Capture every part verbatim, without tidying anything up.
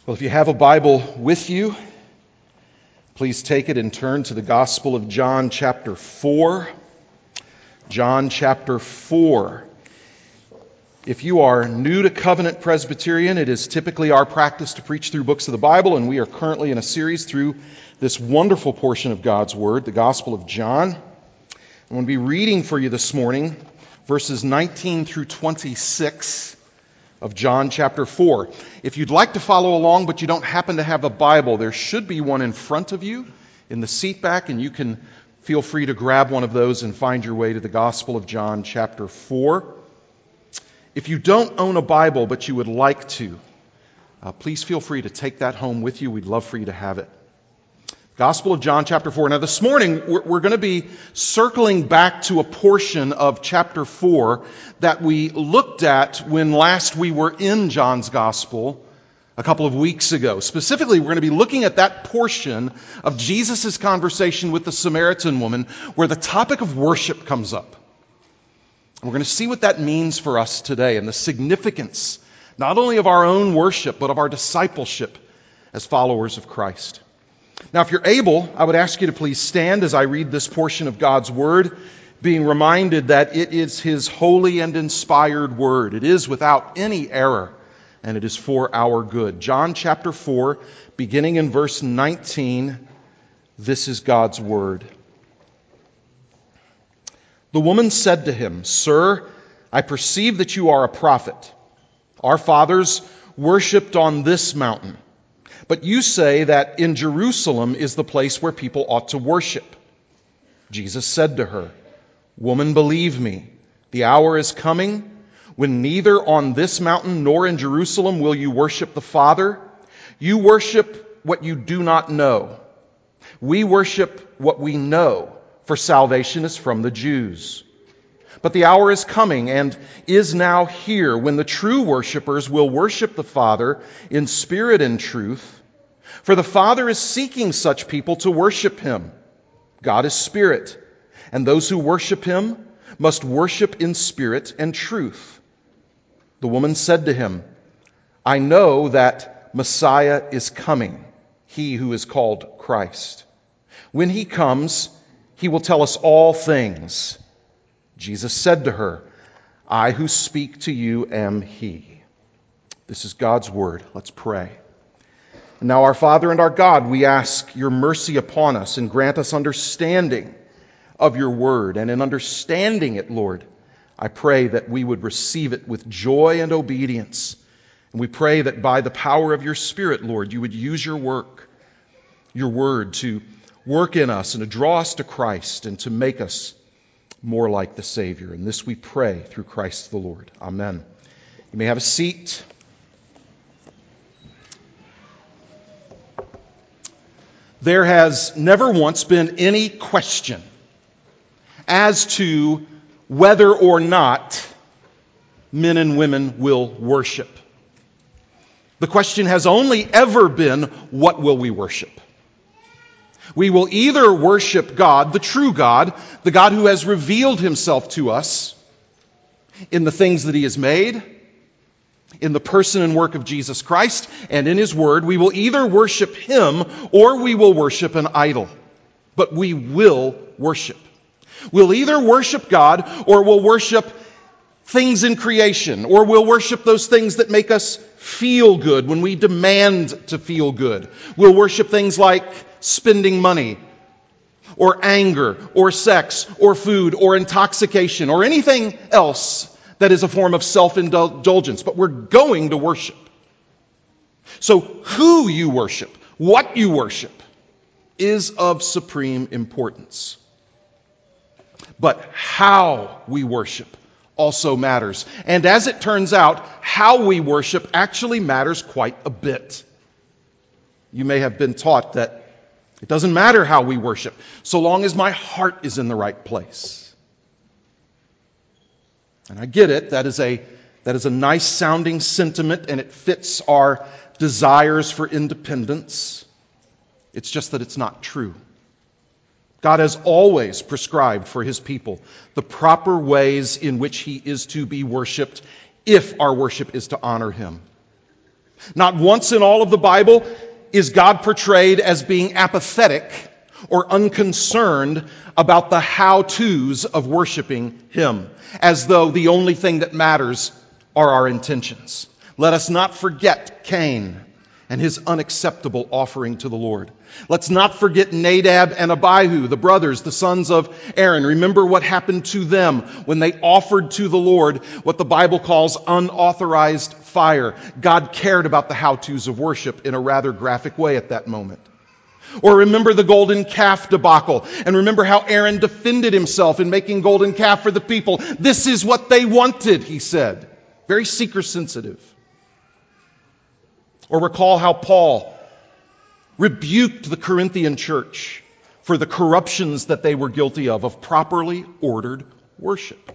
Well, if you have a Bible with you, please take it and turn to the Gospel of John chapter four. John chapter four. If you are new to Covenant Presbyterian, it is typically our practice to preach through books of the Bible, and we are currently in a series through this wonderful portion of God's Word, the Gospel of John. I'm going to be reading for you this morning verses nineteen through twenty-six of John chapter four. If you'd like to follow along but you don't happen to have a Bible, there should be one in front of you in the seat back, and you can feel free to grab one of those and find your way to the Gospel of John chapter four. If you don't own a Bible but you would like to, uh, please feel free to take that home with you. We'd love for you to have it. Gospel of John chapter four. Now this morning we're, we're going to be circling back to a portion of chapter four that we looked at when last we were in John's Gospel a couple of weeks ago. Specifically, we're going to be looking at that portion of Jesus' conversation with the Samaritan woman where the topic of worship comes up. And we're going to see what that means for us today and the significance not only of our own worship but of our discipleship as followers of Christ. Now, if you're able, I would ask you to please stand as I read this portion of God's Word, being reminded that it is His holy and inspired Word. It is without any error, and it is for our good. John chapter four, beginning in verse nineteen, this is God's Word. The woman said to him, "Sir, I perceive that you are a prophet. Our fathers worshipped on this mountain. But you say that in Jerusalem is the place where people ought to worship." Jesus said to her, "Woman, believe me, the hour is coming when neither on this mountain nor in Jerusalem will you worship the Father. You worship what you do not know. We worship what we know, for salvation is from the Jews. But the hour is coming and is now here when the true worshipers will worship the Father in spirit and truth. For the Father is seeking such people to worship Him. God is spirit, and those who worship Him must worship in spirit and truth." The woman said to him, "I know that Messiah is coming, He who is called Christ. When He comes, He will tell us all things." Jesus said to her, "I who speak to you am He." This is God's Word. Let's pray. Now, our Father and our God, we ask your mercy upon us and grant us understanding of your word. And in understanding it, Lord, I pray that we would receive it with joy and obedience. And we pray that by the power of your Spirit, Lord, you would use your work, your word, to work in us and to draw us to Christ and to make us more like the Savior. And this we pray through Christ the Lord. Amen. You may have a seat. There has never once been any question as to whether or not men and women will worship. The question has only ever been, what will we worship? We will either worship God, the true God, the God who has revealed Himself to us in the things that He has made, in the person and work of Jesus Christ, and in His Word. We will either worship Him or we will worship an idol. But we will worship. We'll either worship God or we'll worship things in creation, or we'll worship those things that make us feel good when we demand to feel good. We'll worship things like spending money, or anger, or sex, or food, or intoxication, or anything else that is a form of self-indulgence, but we're going to worship. So who you worship, what you worship, is of supreme importance. But how we worship also matters. And as it turns out, how we worship actually matters quite a bit. You may have been taught that it doesn't matter how we worship, so long as my heart is in the right place. And I get it. That is a that is a nice sounding sentiment, and it fits our desires for independence. It's just that it's not true. God has always prescribed for His people the proper ways in which He is to be worshiped if our worship is to honor Him. Not once in all of the Bible is God portrayed as being apathetic or unconcerned about the how-tos of worshiping Him, as though the only thing that matters are our intentions. Let us not forget Cain and his unacceptable offering to the Lord. Let's not forget Nadab and Abihu, the brothers, the sons of Aaron. Remember what happened to them when they offered to the Lord what the Bible calls unauthorized fire. God cared about the how-tos of worship in a rather graphic way at that moment. Or remember the golden calf debacle, and remember how Aaron defended himself in making golden calf for the people. This is what they wanted, he said. Very seeker sensitive. Or recall how Paul rebuked the Corinthian church for the corruptions that they were guilty of, of properly ordered worship.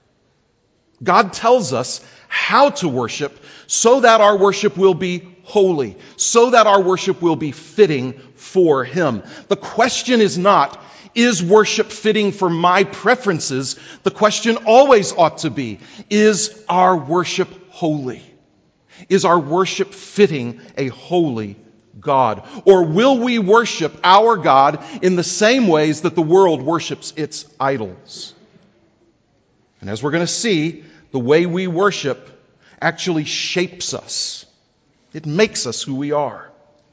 God tells us how to worship so that our worship will be holy, so that our worship will be fitting for Him. The question is not, is worship fitting for my preferences? The question always ought to be, is our worship holy? Is our worship fitting a holy God? Or will we worship our God in the same ways that the world worships its idols? And as we're going to see, the way we worship actually shapes us. It makes us who we are.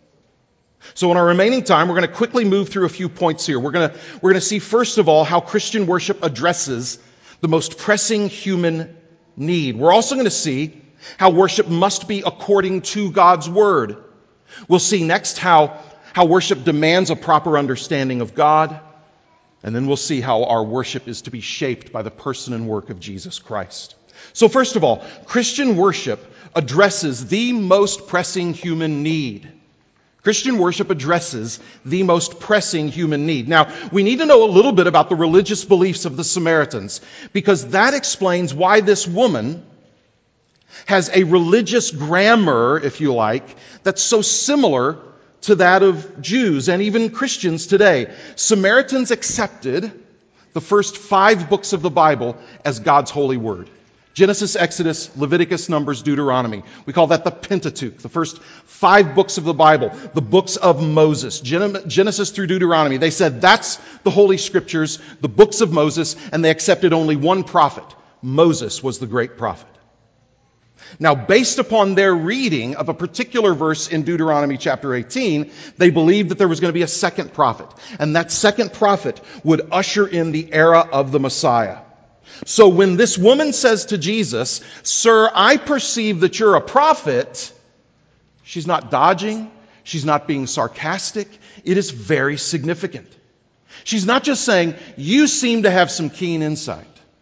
So in our remaining time, we're going to quickly move through a few points here. We're going to, we're going to see, first of all, how Christian worship addresses the most pressing human need. We're also going to see how worship must be according to God's Word. We'll see next how, how worship demands a proper understanding of God. And then we'll see how our worship is to be shaped by the person and work of Jesus Christ. So first of all, Christian worship addresses the most pressing human need. Christian worship addresses the most pressing human need. Now, we need to know a little bit about the religious beliefs of the Samaritans, because that explains why this woman has a religious grammar, if you like, that's so similar to that of Jews and even Christians today. Samaritans accepted the first five books of the Bible as God's holy word. Genesis, Exodus, Leviticus, Numbers, Deuteronomy. We call that the Pentateuch, the first five books of the Bible, the books of Moses, Genesis through Deuteronomy. They said that's the Holy Scriptures, the books of Moses, and they accepted only one prophet. Moses was the great prophet. Now, based upon their reading of a particular verse in Deuteronomy chapter eighteen, they believed that there was going to be a second prophet. And that second prophet would usher in the era of the Messiah. So when this woman says to Jesus, "Sir, I perceive that you're a prophet," she's not dodging. She's not being sarcastic. It is very significant. She's not just saying, "You seem to have some keen insight."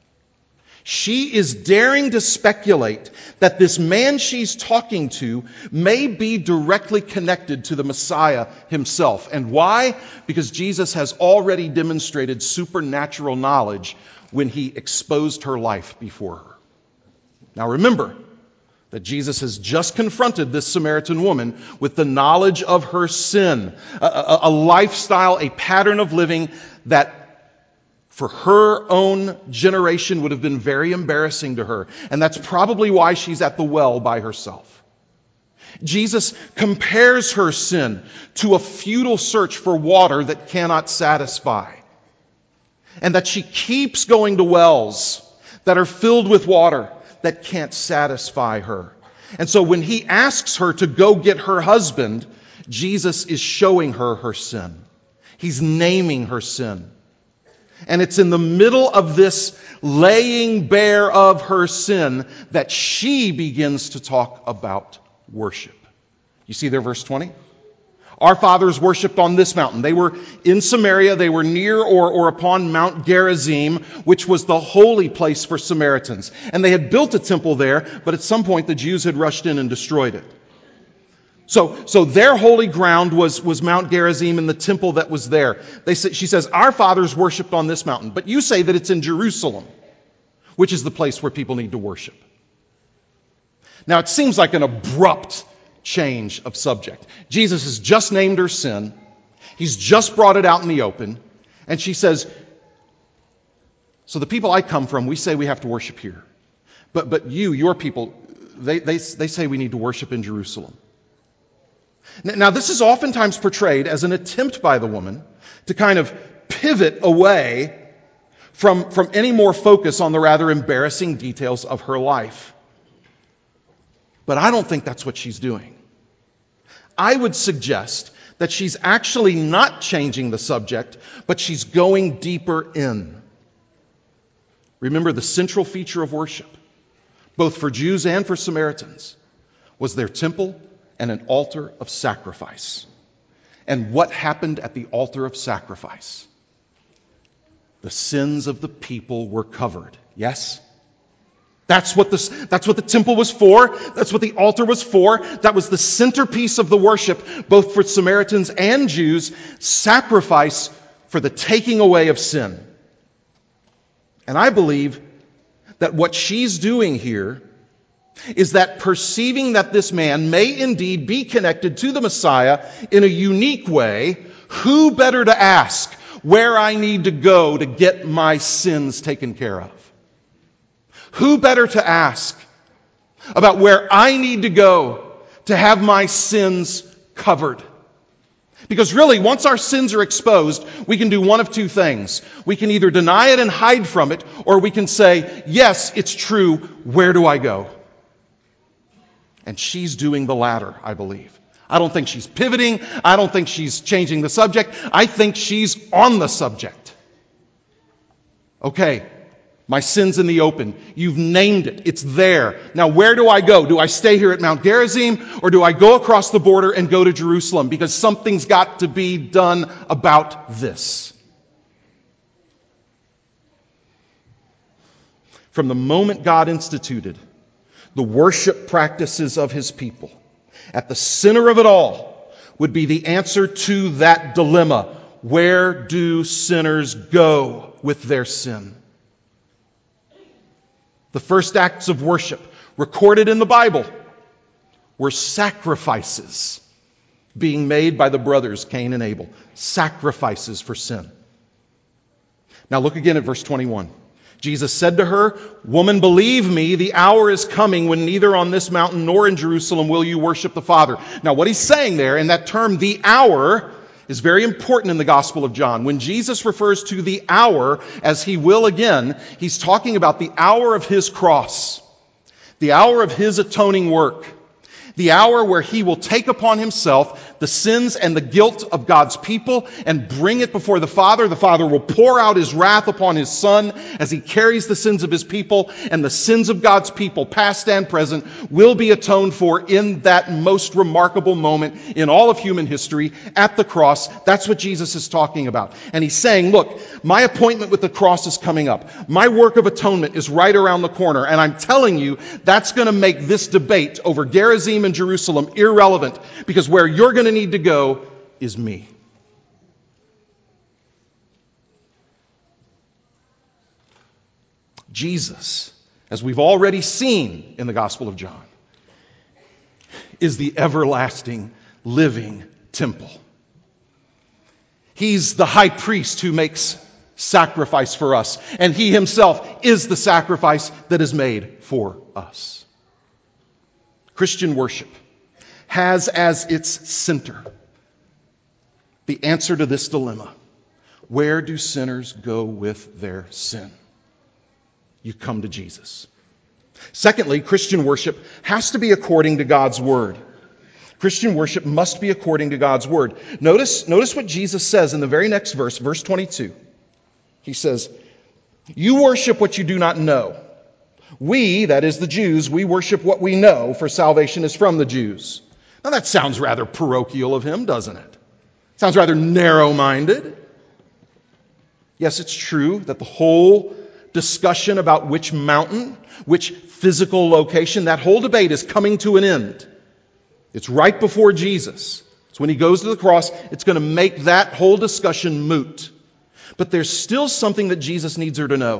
She is daring to speculate that this man she's talking to may be directly connected to the Messiah himself. And why? Because Jesus has already demonstrated supernatural knowledge when he exposed her life before her. Now remember that Jesus has just confronted this Samaritan woman with the knowledge of her sin, a, a, a lifestyle, a pattern of living that for her own generation would have been very embarrassing to her. And that's probably why she's at the well by herself. Jesus compares her sin to a futile search for water that cannot satisfy. And that she keeps going to wells that are filled with water that can't satisfy her. And so when he asks her to go get her husband, Jesus is showing her her sin. He's naming her sin. And it's in the middle of this laying bare of her sin that she begins to talk about worship. You see there, verse twenty? Our fathers worshipped on this mountain. They were in Samaria. They were near or, or upon Mount Gerizim, which was the holy place for Samaritans. And they had built a temple there, but at some point the Jews had rushed in and destroyed it. So, so their holy ground was, was Mount Gerizim and the temple that was there. They say, she says, our fathers worshipped on this mountain, but you say that it's in Jerusalem, which is the place where people need to worship. Now, it seems like an abrupt change of subject. Jesus has just named her sin. He's just brought it out in the open. And she says, so the people I come from, we say we have to worship here. But, but you, your people, they, they, they say we need to worship in Jerusalem. Now, this is oftentimes portrayed as an attempt by the woman to kind of pivot away from, from any more focus on the rather embarrassing details of her life. But I don't think that's what she's doing. I would suggest that she's actually not changing the subject, but she's going deeper in. Remember, the central feature of worship, both for Jews and for Samaritans, was their temple and an altar of sacrifice. And what happened at the altar of sacrifice? The sins of the people were covered. Yes? That's what, the, that's what the temple was for. That's what the altar was for. That was the centerpiece of the worship, both for Samaritans and Jews, sacrifice for the taking away of sin. And I believe that what she's doing here is that perceiving that this man may indeed be connected to the Messiah in a unique way, who better to ask where I need to go to get my sins taken care of? Who better to ask about where I need to go to have my sins covered? Because really, once our sins are exposed, we can do one of two things. We can either deny it and hide from it, or we can say, yes, it's true, where do I go? And she's doing the latter, I believe. I don't think she's pivoting. I don't think she's changing the subject. I think she's on the subject. Okay, my sin's in the open. You've named it. It's there. Now, where do I go? Do I stay here at Mount Gerizim, or do I go across the border and go to Jerusalem? Because something's got to be done about this. From the moment God instituted the worship practices of his people, at the center of it all would be the answer to that dilemma. Where do sinners go with their sin? The first acts of worship recorded in the Bible were sacrifices being made by the brothers Cain and Abel. Sacrifices for sin. Now look again at verse twenty-one. Jesus said to her, "Woman, believe me, the hour is coming when neither on this mountain nor in Jerusalem will you worship the Father." Now what he's saying there in that term, the hour, is very important in the Gospel of John. When Jesus refers to the hour, as he will again, he's talking about the hour of his cross, the hour of his atoning work, the hour where he will take upon himself the sins and the guilt of God's people and bring it before the Father. The Father will pour out his wrath upon his Son as he carries the sins of his people, and the sins of God's people, past and present, will be atoned for in that most remarkable moment in all of human history, at the cross. That's what Jesus is talking about. And he's saying, look, my appointment with the cross is coming up. My work of atonement is right around the corner, and I'm telling you, that's going to make this debate over Gerizim and Jerusalem irrelevant, because where you're going to need to go is me. Jesus, as we've already seen in the Gospel of John, is the everlasting, living temple. He's the high priest who makes sacrifice for us, and he himself is the sacrifice that is made for us. Christian worship has as its center the answer to this dilemma. Where do sinners go with their sin? You come to Jesus. Secondly, Christian worship has to be according to God's Word. Christian worship must be according to God's Word. Notice, notice what Jesus says in the very next verse, verse twenty-two. He says, "You worship what you do not know. We, that is the Jews, we worship what we know, for salvation is from the Jews." Now that sounds rather parochial of him, doesn't it? Sounds rather narrow-minded. Yes, it's true that the whole discussion about which mountain, which physical location, that whole debate is coming to an end. It's right before Jesus. It's when he goes to the cross. It's going to make that whole discussion moot. But there's still something that Jesus needs her to know.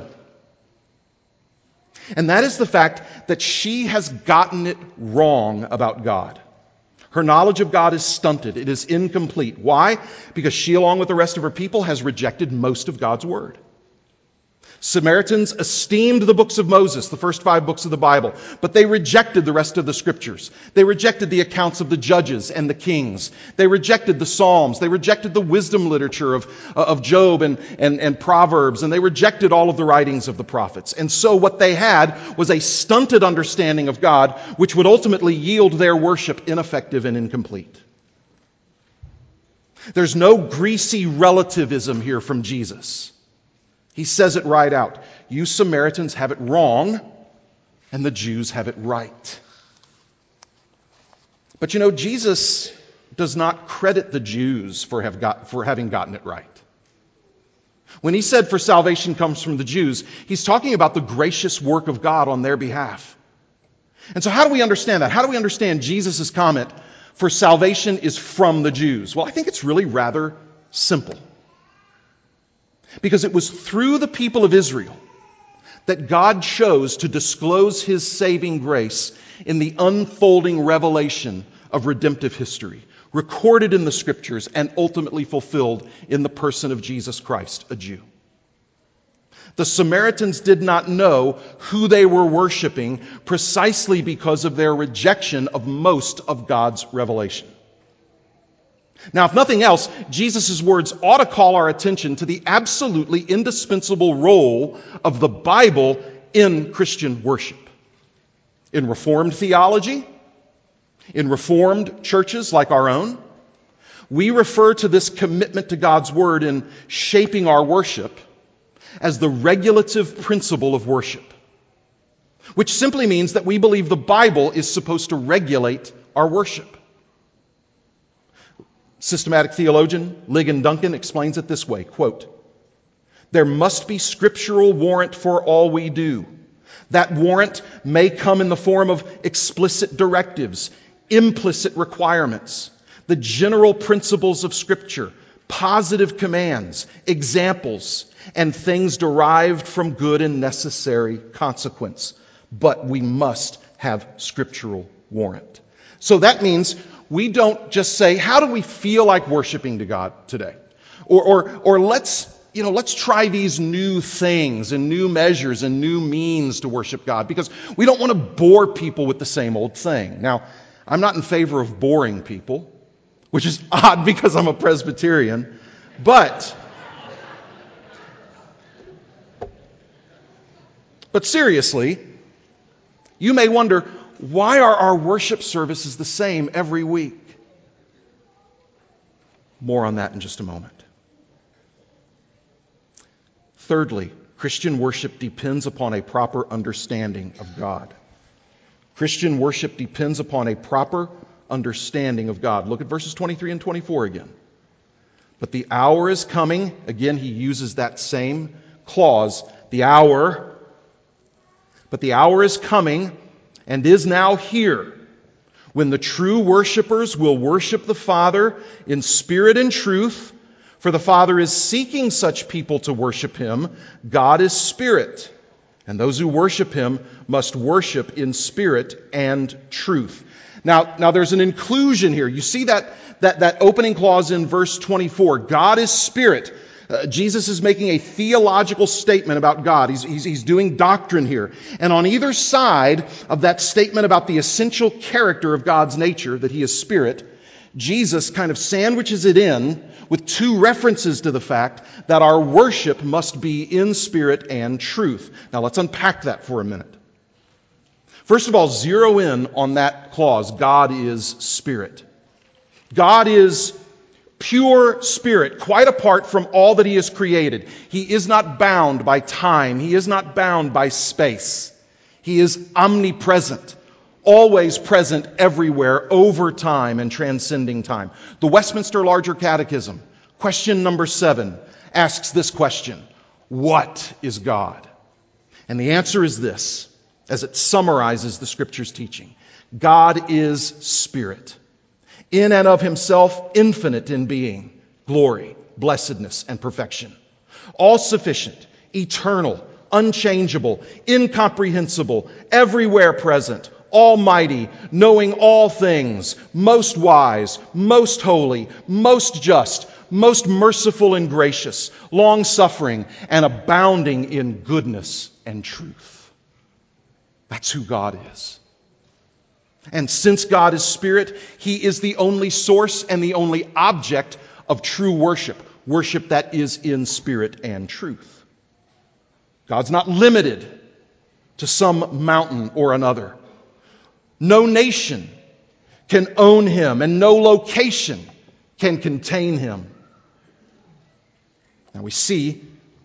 And that is the fact that she has gotten it wrong about God. Her knowledge of God is stunted. It is incomplete. Why? Because she, along with the rest of her people, has rejected most of God's Word. Samaritans esteemed the books of Moses, the first five books of the Bible, but they rejected the rest of the scriptures. They rejected the accounts of the judges and the kings. They rejected the Psalms. They rejected the wisdom literature of, of Job and, and, and Proverbs, and they rejected all of the writings of the prophets. And so what they had was a stunted understanding of God, which would ultimately yield their worship ineffective and incomplete. There's no greasy relativism here from Jesus. He says it right out. You Samaritans have it wrong, and the Jews have it right. But you know, Jesus does not credit the Jews for, have got, for having gotten it right. When he said, for salvation comes from the Jews, he's talking about the gracious work of God on their behalf. And so how do we understand that? How do we understand Jesus' comment, for salvation is from the Jews? Well, I think it's really rather simple. Because it was through the people of Israel that God chose to disclose his saving grace in the unfolding revelation of redemptive history, recorded in the scriptures and ultimately fulfilled in the person of Jesus Christ, a Jew. The Samaritans did not know who they were worshiping precisely because of their rejection of most of God's revelation. Now, if nothing else, Jesus' words ought to call our attention to the absolutely indispensable role of the Bible in Christian worship. In Reformed theology, in Reformed churches like our own, we refer to this commitment to God's Word in shaping our worship as the regulative principle of worship, which simply means that we believe the Bible is supposed to regulate our worship. Systematic theologian Ligon Duncan explains it this way, quote, there must be scriptural warrant for all we do. That warrant may come in the form of explicit directives, implicit requirements, the general principles of Scripture, positive commands, examples, and things derived from good and necessary consequence. But we must have scriptural warrant. So that means we don't just say, how do we feel like worshiping to God today? Or, or, or let's, you know, let's try these new things and new measures and new means to worship God, because we don't want to bore people with the same old thing. Now, I'm not in favor of boring people, which is odd because I'm a Presbyterian, but, but seriously, you may wonder, why are our worship services the same every week? More on that in just a moment. Thirdly, Christian worship depends upon a proper understanding of God. Christian worship depends upon a proper understanding of God. Look at verses twenty-three and twenty-four again. But the hour is coming. Again, he uses that same clause, the hour. But the hour is coming and is now here, when the true worshipers will worship the Father in spirit and truth, for the Father is seeking such people to worship him. God is spirit, and those who worship him must worship in spirit and truth. Now, now there's an inclusion here. You see that, that, that opening clause in verse twenty-four. God is spirit. Uh, Jesus is making a theological statement about God. He's, he's, he's doing doctrine here. And on either side of that statement about the essential character of God's nature, that he is spirit, Jesus kind of sandwiches it in with two references to the fact that our worship must be in spirit and truth. Now let's unpack that for a minute. First of all, zero in on that clause, God is spirit. God is pure spirit, quite apart from all that he has created. He is not bound by time. He is not bound by space. He is omnipresent, always present everywhere, over time and transcending time. The Westminster Larger Catechism, question number seven, asks this question: what is God? And the answer is this, as it summarizes the Scripture's teaching. God is spirit, in and of himself, infinite in being, glory, blessedness, and perfection. All-sufficient, eternal, unchangeable, incomprehensible, everywhere present, almighty, knowing all things, most wise, most holy, most just, most merciful and gracious, long-suffering, and abounding in goodness and truth. That's who God is. And since God is Spirit, He is the only source and the only object of true worship, worship that is in spirit and truth. God's not limited to some mountain or another. No nation can own Him, and no location can contain Him. Now we see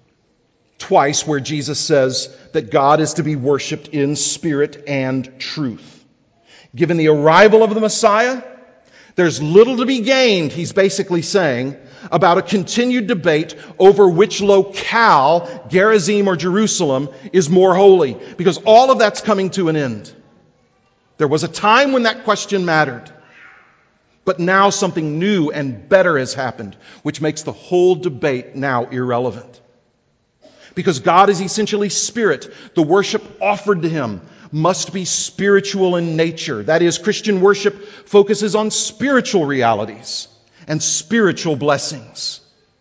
twice where Jesus says that God is to be worshiped in spirit and truth. Given the arrival of the Messiah, there's little to be gained, he's basically saying, about a continued debate over which locale, Gerizim or Jerusalem, is more holy, because all of that's coming to an end. There was a time when that question mattered, but now something new and better has happened, which makes the whole debate now irrelevant. Because God is essentially spirit, the worship offered to Him must be spiritual in nature. That is, Christian worship focuses on spiritual realities and spiritual blessings.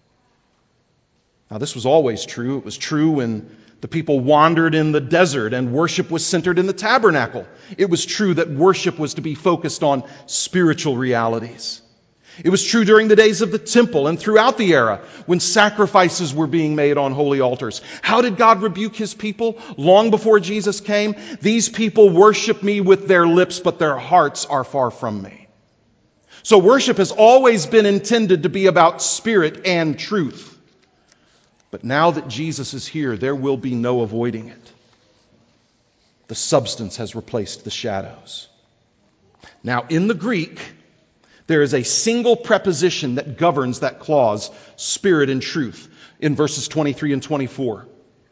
Now, this was always true. It was true when the people wandered in the desert and worship was centered in the tabernacle. It was true that worship was to be focused on spiritual realities. It was true during the days of the temple and throughout the era when sacrifices were being made on holy altars. How did God rebuke His people long before Jesus came? These people worship me with their lips, but their hearts are far from me. So worship has always been intended to be about spirit and truth. But now that Jesus is here, there will be no avoiding it. The substance has replaced the shadows. Now, in the Greek, there is a single preposition that governs that clause, spirit and truth, in verses twenty-three and twenty-four.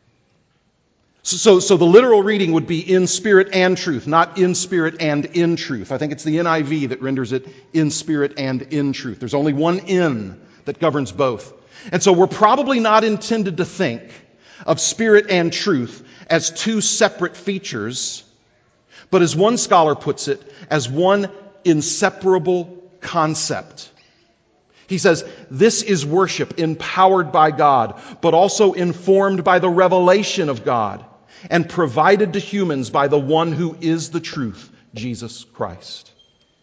So, so, so the literal reading would be in spirit and truth, not in spirit and in truth. I think it's the N I V that renders it in spirit and in truth. There's only one in that governs both. And so we're probably not intended to think of spirit and truth as two separate features, but as one scholar puts it, as one inseparable concept. He says, this is worship empowered by God, but also informed by the revelation of God and provided to humans by the one who is the truth, Jesus Christ.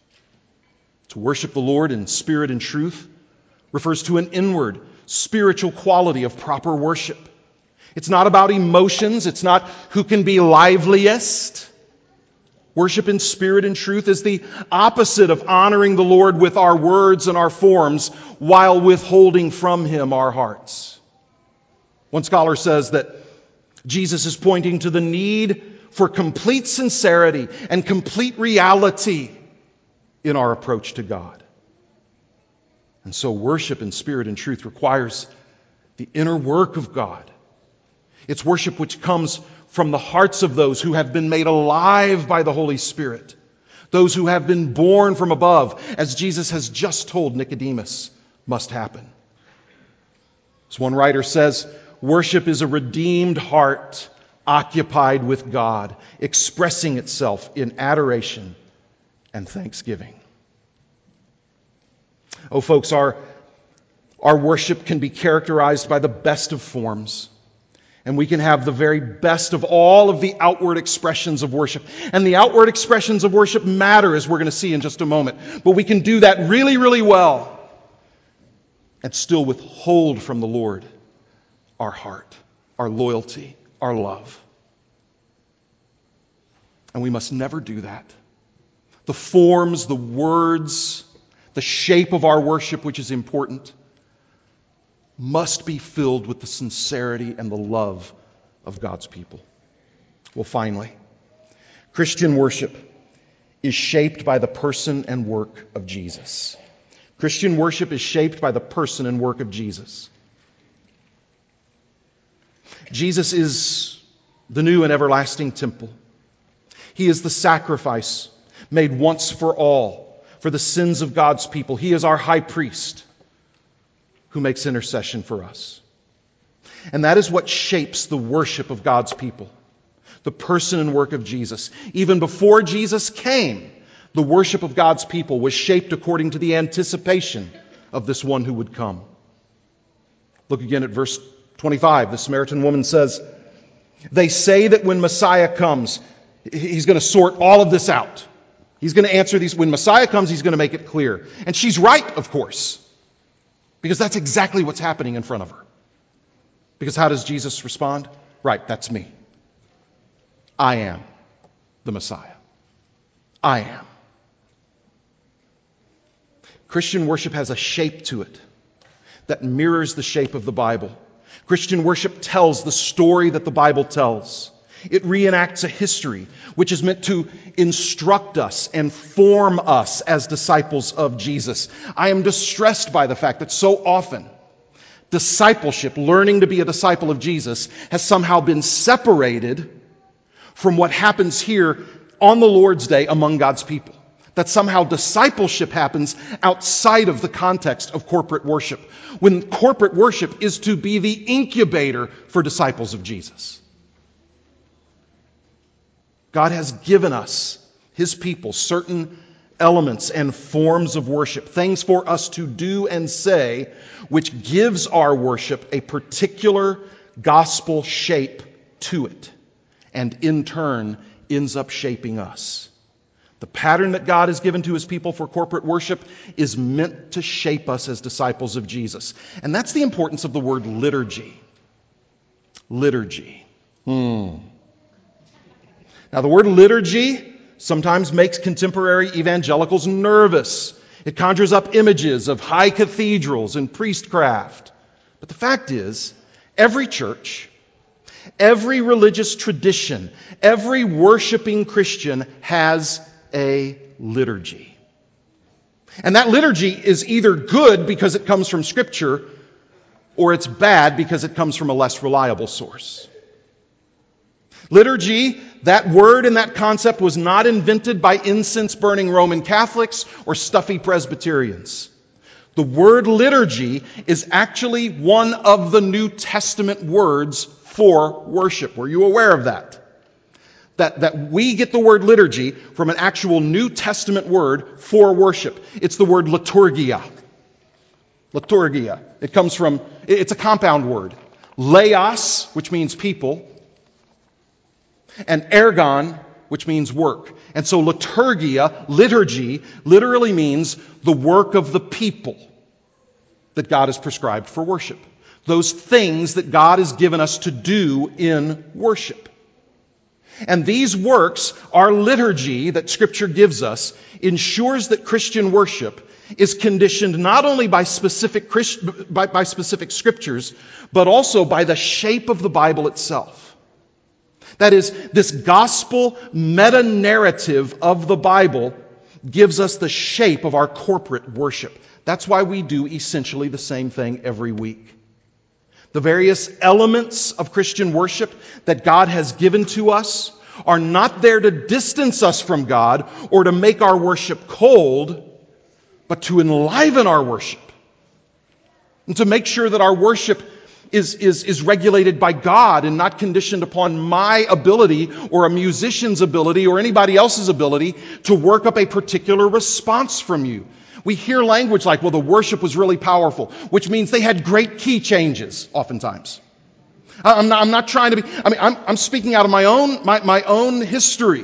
To worship the Lord in spirit and truth refers to an inward, spiritual quality of proper worship. It's not about emotions. It's not who can be liveliest. Worship in spirit and truth is the opposite of honoring the Lord with our words and our forms while withholding from Him our hearts. One scholar says that Jesus is pointing to the need for complete sincerity and complete reality in our approach to God. And so worship in spirit and truth requires the inner work of God. It's worship which comes from the hearts of those who have been made alive by the Holy Spirit, those who have been born from above, as Jesus has just told Nicodemus must happen. As one writer says, worship is a redeemed heart occupied with God, expressing itself in adoration and thanksgiving. Oh, folks, our, our worship can be characterized by the best of forms. And we can have the very best of all of the outward expressions of worship. And the outward expressions of worship matter, as we're going to see in just a moment. But we can do that really, really well and still withhold from the Lord our heart, our loyalty, our love. And we must never do that. The forms, the words, the shape of our worship, which is important, must be filled with the sincerity and the love of God's people. Well, finally, Christian worship is shaped by the person and work of Jesus. Christian worship is shaped by the person and work of Jesus. Jesus is the new and everlasting temple. He is the sacrifice made once for all for the sins of God's people. He is our high priest who makes intercession for us. And that is what shapes the worship of God's people. the person and work of Jesus. Even before Jesus came, the worship of God's people was shaped according to the anticipation of this one who would come. Look again at verse twenty-five. The Samaritan woman says, they say that when Messiah comes, he's going to sort all of this out. He's going to answer these. When Messiah comes, he's going to make it clear. And she's right, of course, because that's exactly what's happening in front of her. Because how does Jesus respond? Right, that's me. I am the Messiah. I am. Christian worship has a shape to it that mirrors the shape of the Bible. Christian worship tells the story that the Bible tells. It reenacts a history which is meant to instruct us and form us as disciples of Jesus. I am distressed by the fact that so often discipleship, learning to be a disciple of Jesus, has somehow been separated from what happens here on the Lord's Day among God's people. That somehow discipleship happens outside of the context of corporate worship, when corporate worship is to be the incubator for disciples of Jesus. God has given us, His people, certain elements and forms of worship, things for us to do and say, which gives our worship a particular gospel shape to it, and in turn ends up shaping us. The pattern that God has given to His people for corporate worship is meant to shape us as disciples of Jesus. And that's the importance of the word liturgy. Liturgy. Hmm. Now, the word liturgy sometimes makes contemporary evangelicals nervous. It conjures up images of high cathedrals and priestcraft. But the fact is, every church, every religious tradition, every worshiping Christian has a liturgy. And that liturgy is either good because it comes from Scripture, or it's bad because it comes from a less reliable source. Liturgy, that word and that concept was not invented by incense-burning Roman Catholics or stuffy Presbyterians. The word liturgy is actually one of the New Testament words for worship. Were you aware of that? That, that we get the word liturgy from an actual New Testament word for worship. It's the word liturgia. Liturgia. It comes from, it's a compound word. Laos, which means people, and ergon, which means work. And so liturgia, liturgy, literally means the work of the people that God has prescribed for worship. Those things that God has given us to do in worship. And these works, our liturgy that Scripture gives us, ensures that Christian worship is conditioned not only by specific Christ, by, by specific Scriptures, but also by the shape of the Bible itself. That is, this gospel meta-narrative of the Bible gives us the shape of our corporate worship. That's why we do essentially the same thing every week. The various elements of Christian worship that God has given to us are not there to distance us from God or to make our worship cold, but to enliven our worship and to make sure that our worship is, is, is regulated by God and not conditioned upon my ability or a musician's ability or anybody else's ability to work up a particular response from you. We hear language like, well, the worship was really powerful, which means they had great key changes oftentimes. I'm not, I'm not trying to be, I mean, I'm, I'm speaking out of my own, my, my own history.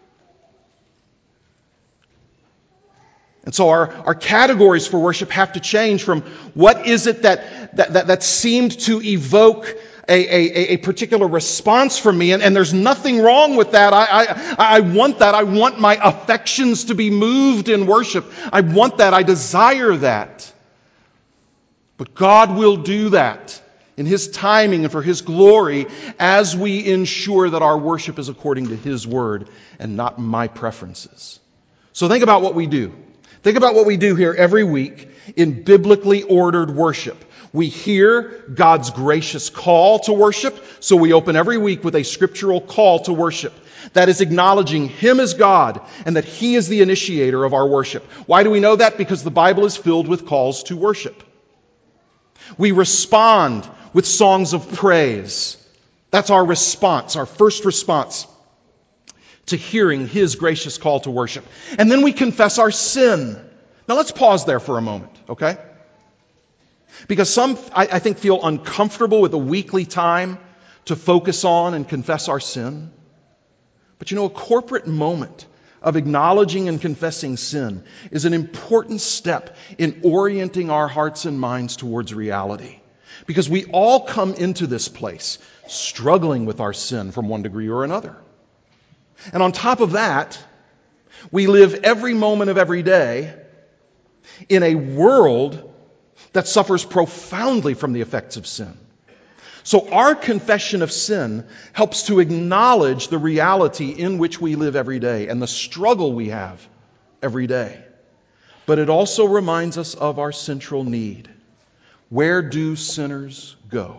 And so our, our categories for worship have to change from what is it that, that, that, that seemed to evoke a, a, a particular response from me. And, and there's nothing wrong with that. I, I, I want that. I want my affections to be moved in worship. I want that. I desire that. But God will do that in His timing and for His glory as we ensure that our worship is according to His word and not my preferences. So think about what we do. Think about what we do here every week in biblically ordered worship. We hear God's gracious call to worship, so we open every week with a scriptural call to worship. That is acknowledging Him as God and that He is the initiator of our worship. Why do we know that? Because the Bible is filled with calls to worship. We respond with songs of praise. That's our response, our first response to hearing His gracious call to worship. And then we confess our sin. Now let's pause there for a moment, okay? Because some, I, I think, feel uncomfortable with a weekly time to focus on and confess our sin. But you know, a corporate moment of acknowledging and confessing sin is an important step in orienting our hearts and minds towards reality. Because we all come into this place struggling with our sin from one degree or another. And on top of that, we live every moment of every day in a world that suffers profoundly from the effects of sin. So our confession of sin helps to acknowledge the reality in which we live every day and the struggle we have every day. But it also reminds us of our central need. Where do sinners go?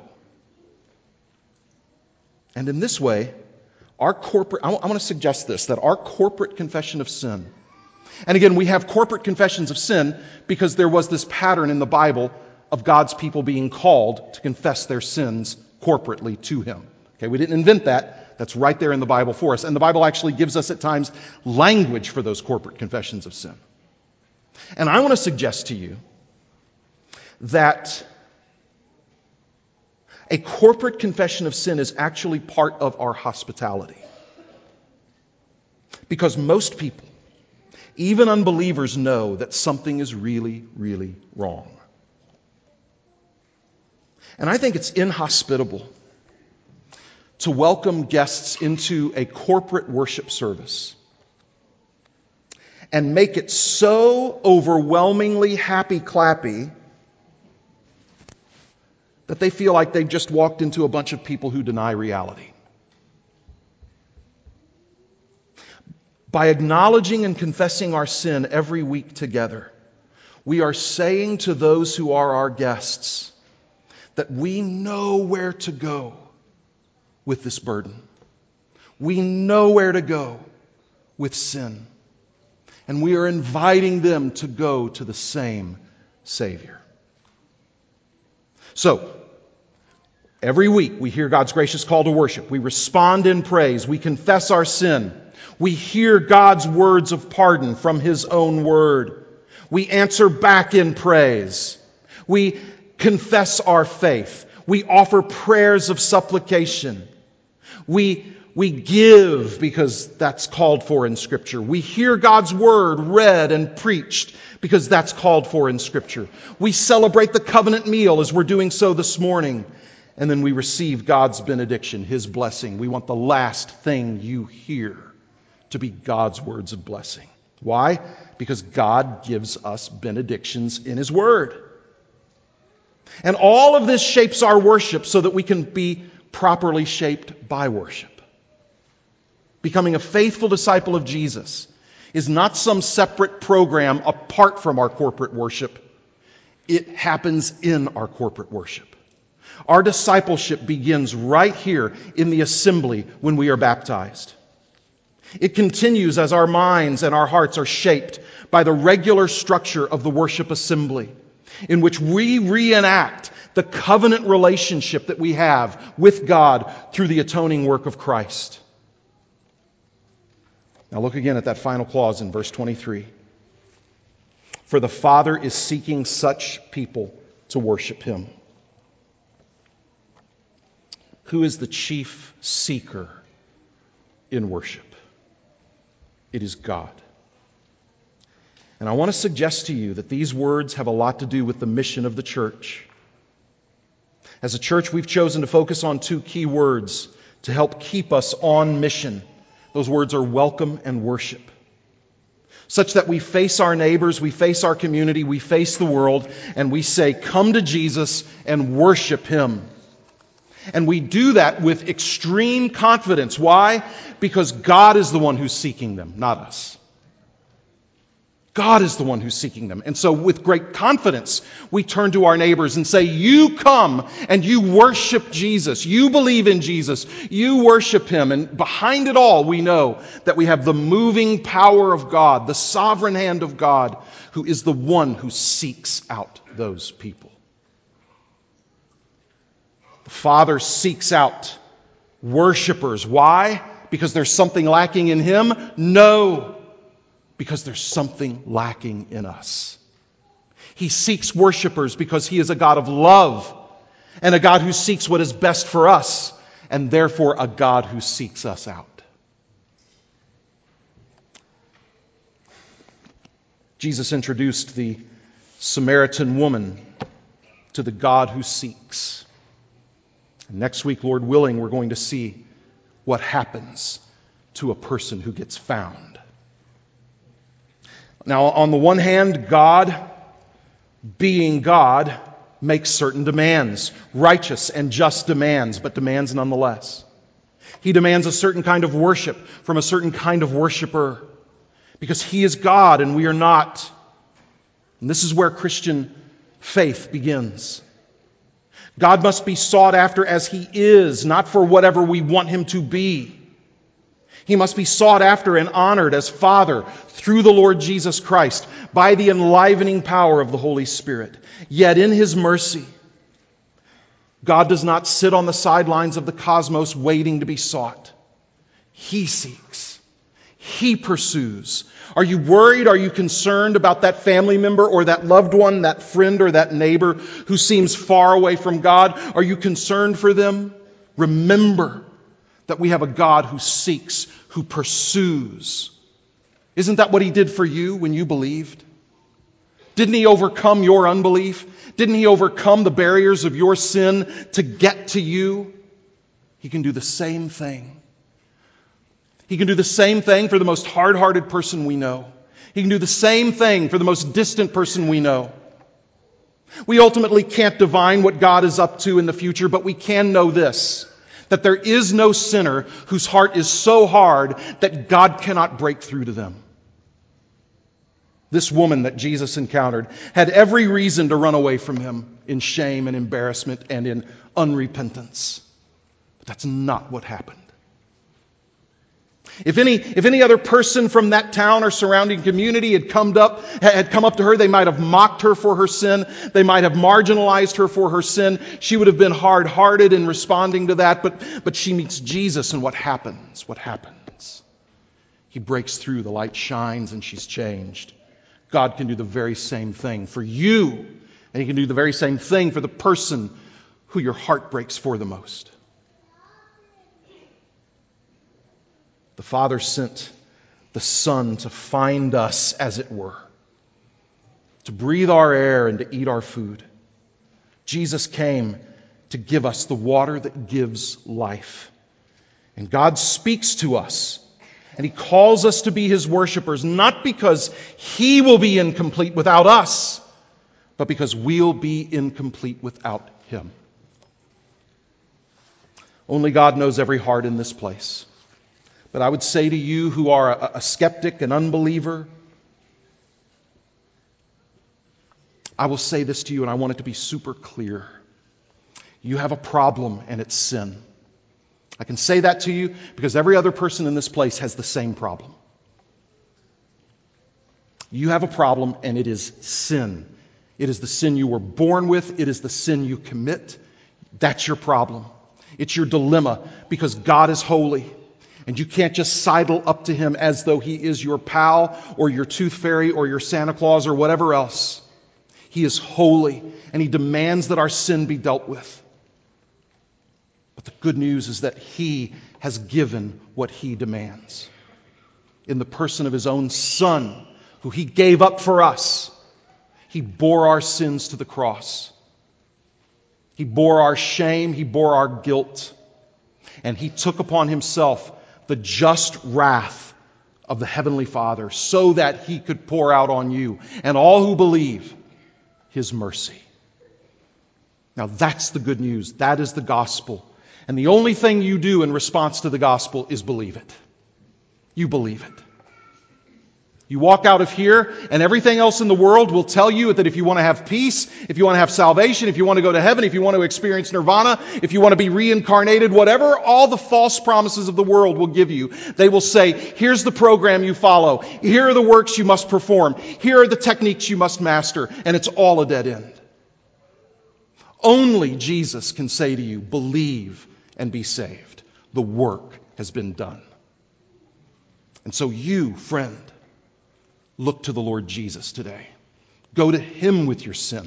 And in this way, our corporate, I want to suggest this, that our corporate confession of sin, and again, we have corporate confessions of sin because there was this pattern in the Bible of God's people being called to confess their sins corporately to Him. Okay, we didn't invent that. That's right there in the Bible for us. And the Bible actually gives us at times language for those corporate confessions of sin. And I want to suggest to you that a corporate confession of sin is actually part of our hospitality. Because most people, even unbelievers, know that something is really, really wrong. And I think it's inhospitable to welcome guests into a corporate worship service and make it so overwhelmingly happy-clappy that they feel like they've just walked into a bunch of people who deny reality. By acknowledging and confessing our sin every week together, we are saying to those who are our guests that we know where to go with this burden. We know where to go with sin. And we are inviting them to go to the same Savior. So, every week we hear God's gracious call to worship. We respond in praise. We confess our sin. We hear God's words of pardon from His own word. We answer back in praise. We confess our faith. We offer prayers of supplication. We, we give because that's called for in Scripture. We hear God's word read and preached because that's called for in Scripture. We celebrate the covenant meal as we're doing so this morning. And then we receive God's benediction, His blessing. We want the last thing you hear to be God's words of blessing. Why? Because God gives us benedictions in His Word. And all of this shapes our worship so that we can be properly shaped by worship. Becoming a faithful disciple of Jesus is not some separate program apart from our corporate worship. It happens in our corporate worship. Our discipleship begins right here in the assembly when we are baptized. It continues as our minds and our hearts are shaped by the regular structure of the worship assembly, in which we reenact the covenant relationship that we have with God through the atoning work of Christ. Now look again at that final clause in verse twenty-three. For the Father is seeking such people to worship Him. Who is the chief seeker in worship? It is God. And I want to suggest to you that these words have a lot to do with the mission of the church. As a church, we've chosen to focus on two key words to help keep us on mission. Those words are welcome and worship. Such that we face our neighbors, we face our community, we face the world, and we say, come to Jesus and worship Him. And we do that with extreme confidence. Why? Because God is the one who's seeking them, not us. God is the one who's seeking them. And so with great confidence, we turn to our neighbors and say, you come and you worship Jesus. You believe in Jesus. You worship Him. And behind it all, we know that we have the moving power of God, the sovereign hand of God, who is the one who seeks out those people. The Father seeks out Worshipers. Why? Because there's something lacking in him? No, because there's something lacking in us. He seeks worshipers because he is a God of love and a God who seeks what is best for us, and therefore a God who seeks us out. Jesus introduced the Samaritan woman to the God who seeks. And next week, Lord willing, we're going to see what happens to a person who gets found. Now, on the one hand, God, being God, makes certain demands, righteous and just demands, but demands nonetheless. He demands a certain kind of worship from a certain kind of worshiper because he is God and we are not. And this is where Christian faith begins. God must be sought after as he is, not for whatever we want him to be. He must be sought after and honored as Father through the Lord Jesus Christ by the enlivening power of the Holy Spirit. Yet in his mercy, God does not sit on the sidelines of the cosmos waiting to be sought. He seeks. He pursues. Are you worried? Are you concerned about that family member or that loved one, that friend or that neighbor who seems far away from God? Are you concerned for them? Remember that we have a God who seeks, who pursues. Isn't that what he did for you when you believed? Didn't he overcome your unbelief? Didn't he overcome the barriers of your sin to get to you? He can do the same thing. He can do the same thing for the most hard-hearted person we know. He can do the same thing for the most distant person we know. We ultimately can't divine what God is up to in the future, but we can know this, that there is no sinner whose heart is so hard that God cannot break through to them. This woman that Jesus encountered had every reason to run away from him in shame and embarrassment and in unrepentance. But that's not what happened. If any, if any other person from that town or surrounding community had come up, had come up to her, they might have mocked her for her sin. They might have marginalized her for her sin. She would have been hard-hearted in responding to that. But, but she meets Jesus, and what happens? What happens? He breaks through, the light shines, and she's changed. God can do the very same thing for you, and he can do the very same thing for the person who your heart breaks for the most. The Father sent the Son to find us, as it were, to breathe our air and to eat our food. Jesus came to give us the water that gives life. And God speaks to us, and he calls us to be his worshipers, not because he will be incomplete without us, but because we'll be incomplete without him. Only God knows every heart in this place. But I would say to you who are a, a skeptic, an unbeliever, I will say this to you, and I want it to be super clear. You have a problem, and it's sin. I can say that to you because every other person in this place has the same problem. You have a problem, and it is sin. It is the sin you were born with. It is the sin you commit. That's your problem. It's your dilemma because God is holy. And you can't just sidle up to him as though he is your pal or your tooth fairy or your Santa Claus or whatever else. He is holy, and he demands that our sin be dealt with. But the good news is that he has given what he demands. In the person of his own Son, who he gave up for us, he bore our sins to the cross. He bore our shame, he bore our guilt, and he took upon himself the just wrath of the Heavenly Father so that he could pour out on you and all who believe his mercy. Now that's the good news. That is the gospel. And the only thing you do in response to the gospel is believe it. You believe it. You walk out of here and everything else in the world will tell you that if you want to have peace, if you want to have salvation, if you want to go to heaven, if you want to experience nirvana, if you want to be reincarnated, whatever all the false promises of the world will give you, they will say, here's the program you follow. Here are the works you must perform. Here are the techniques you must master. And it's all a dead end. Only Jesus can say to you, believe and be saved. The work has been done. And so you, friend, look to the Lord Jesus today. Go to him with your sin.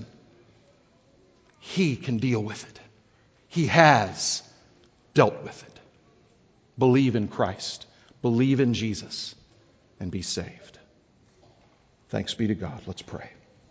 He can deal with it. He has dealt with it. Believe in Christ. Believe in Jesus and be saved. Thanks be to God. Let's pray.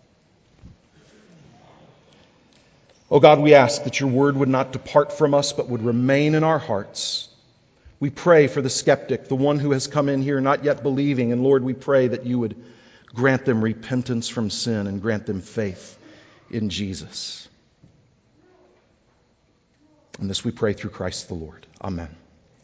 Oh God, we ask that your word would not depart from us, but would remain in our hearts. We pray for the skeptic, the one who has come in here not yet believing. And Lord, we pray that you would grant them repentance from sin and grant them faith in Jesus. And this we pray through Christ the Lord. Amen.